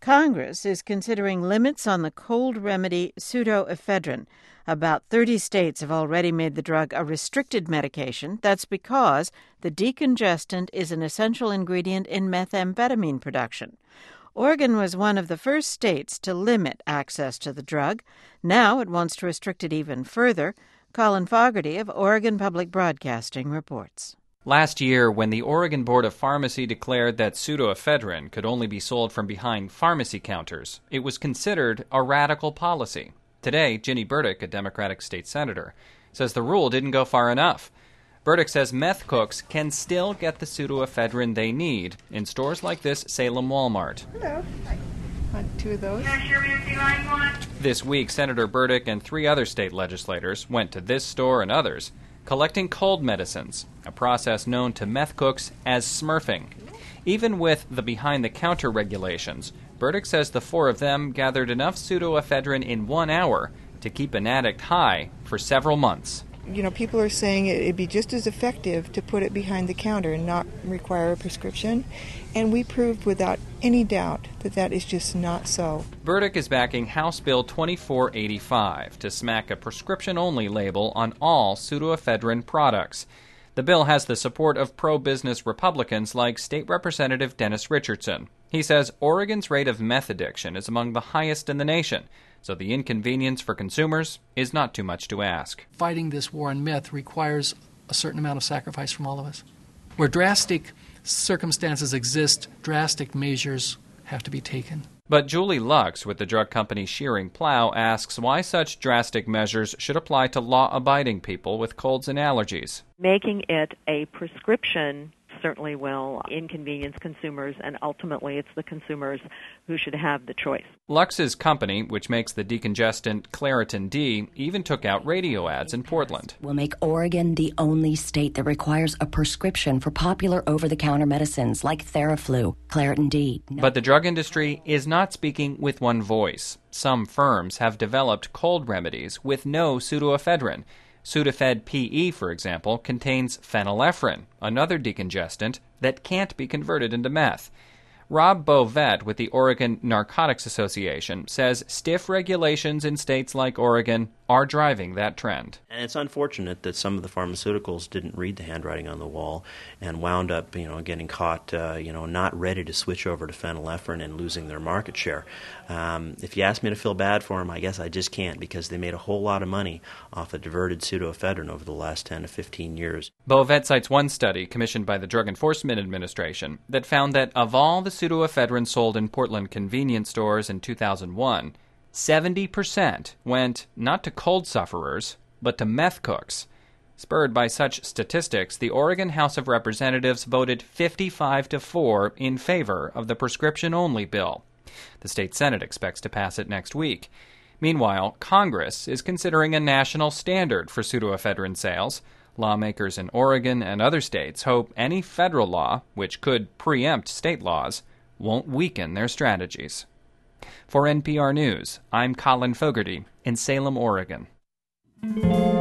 Congress is considering limits on the cold remedy pseudoephedrine. About 30 states have already made the drug a restricted medication. That's because the decongestant is an essential ingredient in methamphetamine production. Oregon was one of the first states to limit access to the drug. Now it wants to restrict it even further. Colin Fogarty of Oregon Public Broadcasting reports. Last year, when the Oregon Board of Pharmacy declared that pseudoephedrine could only be sold from behind pharmacy counters, it was considered a radical policy. Today, Ginny Burdick, a Democratic state senator, says the rule didn't go far enough. Burdick says meth cooks can still get the pseudoephedrine they need in stores like this Salem Walmart. Hello. Want 2 of those? This week, Senator Burdick and 3 other state legislators went to this store and others, collecting cold medicines, a process known to meth cooks as smurfing. Even with the behind-the-counter regulations, Burdick says the 4 of them gathered enough pseudoephedrine in 1 hour to keep an addict high for several months. You know, people are saying it'd be just as effective to put it behind the counter and not require a prescription, and we proved without any doubt that that is just not so. Burdick is backing House Bill 2485 to smack a prescription-only label on all pseudoephedrine products. The bill has the support of pro-business Republicans like State Representative Dennis Richardson. He says Oregon's rate of meth addiction is among the highest in the nation, so the inconvenience for consumers is not too much to ask. Fighting this war on meth requires a certain amount of sacrifice from all of us. Where drastic circumstances exist, drastic measures have to be taken. But Julie Lux with the drug company Shearing Plow asks why such drastic measures should apply to law-abiding people with colds and allergies. Making it a prescription certainly will inconvenience consumers, and ultimately it's the consumers who should have the choice. Lux's company, which makes the decongestant Claritin D, even took out radio ads in Portland. Will make Oregon the only state that requires a prescription for popular over-the-counter medicines like Theraflu, Claritin D. But the drug industry is not speaking with one voice. Some firms have developed cold remedies with no pseudoephedrine. Sudafed PE, for example, contains phenylephrine, another decongestant that can't be converted into meth. Rob Beauvette with the Oregon Narcotics Association says stiff regulations in states like Oregon are driving that trend. And it's unfortunate that some of the pharmaceuticals didn't read the handwriting on the wall and wound up, getting caught, not ready to switch over to phenylephrine and losing their market share. If you ask me to feel bad for them, I guess I just can't, because they made a whole lot of money off of diverted pseudoephedrine over the last 10 to 15 years. Beauvette cites one study commissioned by the Drug Enforcement Administration that found that of all the pseudoephedrine sold in Portland convenience stores in 2001, 70% went not to cold sufferers, but to meth cooks. Spurred by such statistics, the Oregon House of Representatives voted 55-4 in favor of the prescription-only bill. The state Senate expects to pass it next week. Meanwhile, Congress is considering a national standard for pseudoephedrine sales. Lawmakers in Oregon and other states hope any federal law, which could preempt state laws, won't weaken their strategies. For NPR News, I'm Colin Fogarty in Salem, Oregon.